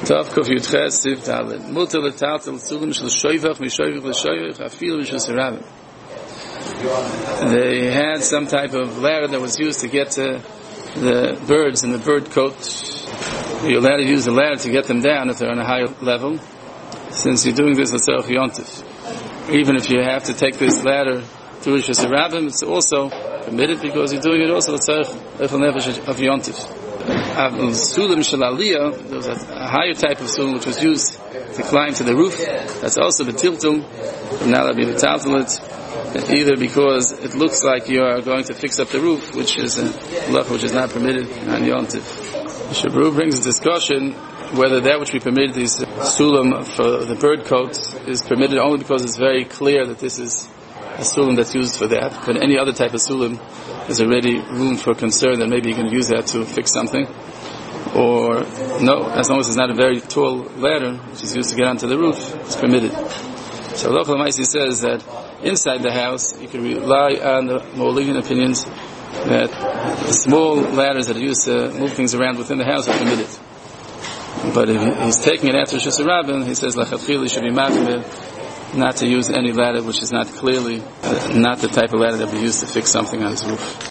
Tav Kuf Yudches Siv Dalet Mutar L'Tatel Tzulim Shel Shoivach Mishoivach L'Shoivach Afil Rishus Harabim. They had some type of ladder that was used to get to the birds in the bird cote. You're allowed to use the ladder to get them down if they're on a higher level, since you're doing this L'Tzorech Yontif. Even if you have to take this ladder to Rishus Harabim, it's also permitted because you're doing it also L'Tzorech Nefesh of Yontif. Sulam Shel Aliyah, there was a higher type of sulam which was used to climb to the roof. That's also the tiltum. Now that be the taltalit, either because it looks like you are going to fix up the roof, which is a lach which is not permitted on Yontif. Shabru brings a discussion whether that which we permitted, this sulam for the bird coats, is permitted only because it's very clear that this is a sulam that's used for that. But any other type of sulam, there's already room for concern that maybe you can use that to fix something. Or no, as long as it's not a very tall ladder which is used to get onto the roof, it's permitted. So Halacha L'Maaseh says that inside the house you can rely on the more lenient opinions that the small ladders that are used to move things around within the house are permitted. But if he's taking it after Rishus Harabim, he says L'Chatchila should be machmir not to use any ladder which is not clearly not the type of ladder that we use to fix something on his roof.